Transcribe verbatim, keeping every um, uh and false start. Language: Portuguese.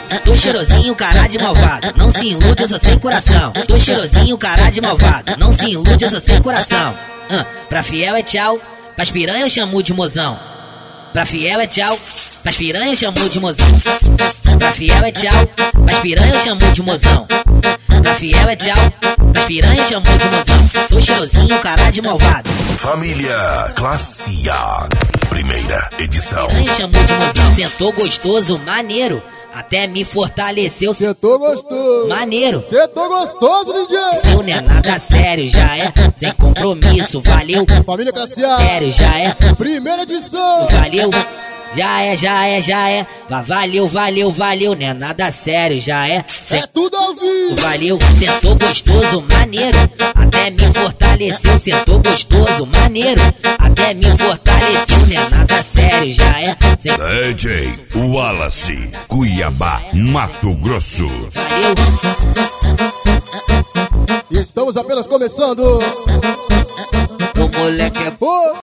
Tô cheirosinho, cara de malvado. Não se ilude, eu sou sem coração. Tô cheirosinho, cara de malvado. Não se ilude, eu sou sem coração. uh, Pra fiel é tchau, pras piranha eu chamo de mozão. Pra fiel é tchau, pras piranha eu chamo de mozão. Pra fiel é tchau, pras piranha eu chamo de mozão. Pra fiel é tchau, pras piranha eu chamo de mozão. Tô cheirosinho, cara de malvado. Família Classe A, primeira edição. Piranha chamou de mozão. Sentou gostoso, maneiro, até me fortaleceu. Sentou gostoso, maneiro. Sentou gostoso, D J. Seu não é nada sério, já é sem compromisso, valeu. Família Classe A, sério, já é primeira edição. Valeu, já é, já é, já é. Valeu, valeu, valeu, não é nada sério, já é. É tudo ao vivo. Valeu, sentou gostoso, maneiro, até me fortaleceu. Sentou gostoso, maneiro, até me fortaleceu. Não é nada sério, já é. Sem... D J Wallace, Cuiabá, Mato Grosso. Valeu. E estamos apenas começando. O moleque é oh.